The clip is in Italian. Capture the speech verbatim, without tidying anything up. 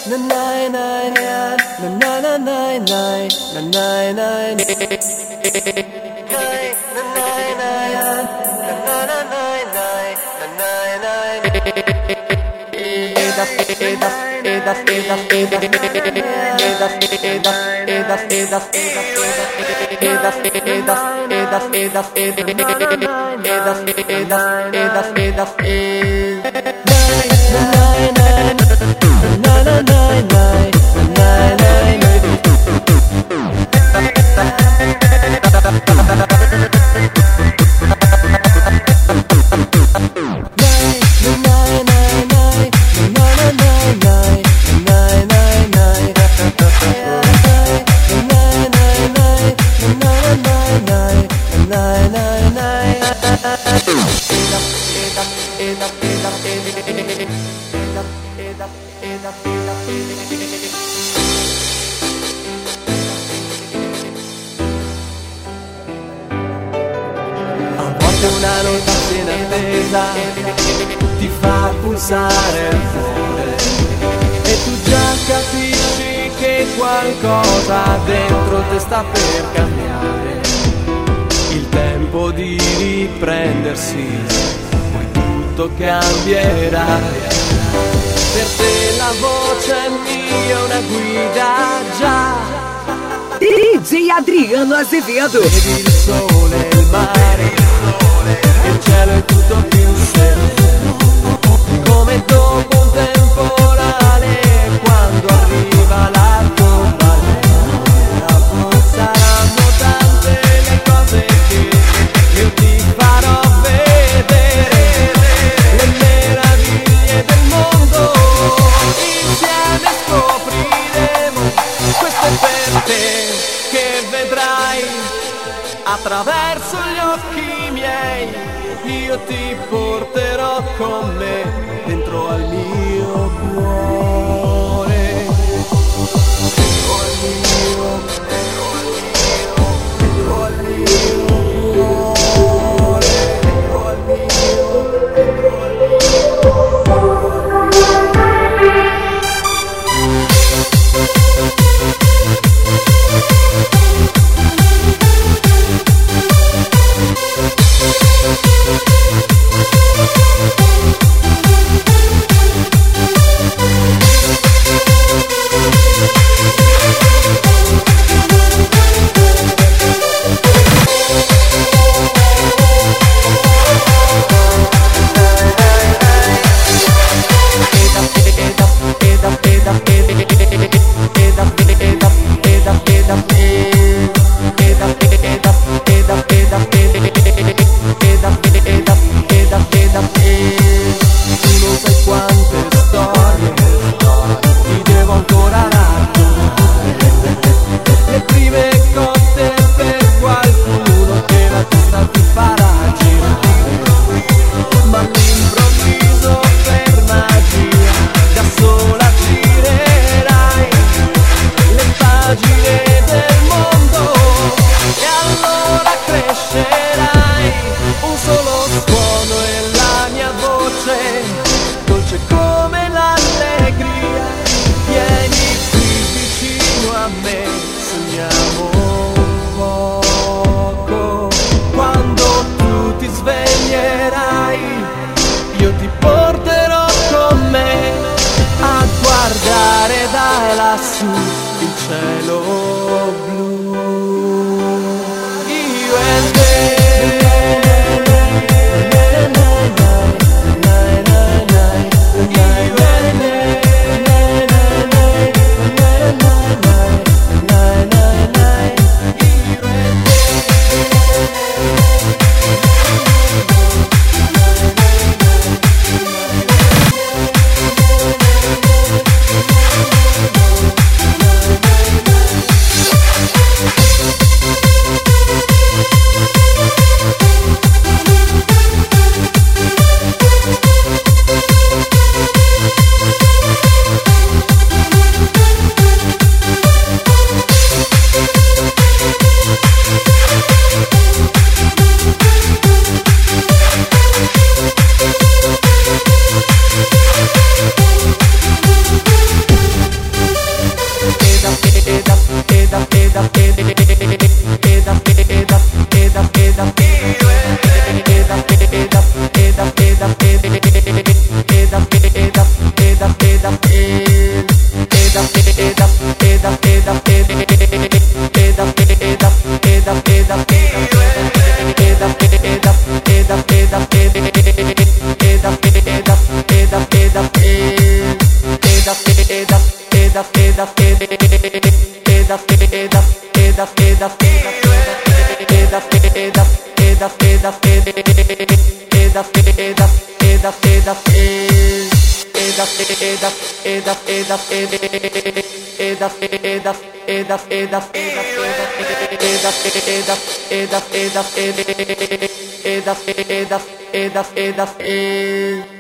Una notizia inattesa ti fa pulsare il cuore e tu già capisci che qualcosa dentro te sta per cambiare. Il tempo di riprendersi, poi tutto cambierà. Per te la voce mia è una guida già. D J Adriano Azevedo. Vedi il sole, il mare, il cielo è tutto più sereno, come dopo un temporale, quando arriva la tormenta. Saranno tante le cose che io ti farò vedere, le meraviglie del mondo, insieme scopriremo. Questo è per te che vedrai attraverso gli occhi miei. Io ti porterò con me dentro al mio cuore, dentro al mio, dentro al mio, dentro al mio cuore, dentro al mio, dentro al mio. E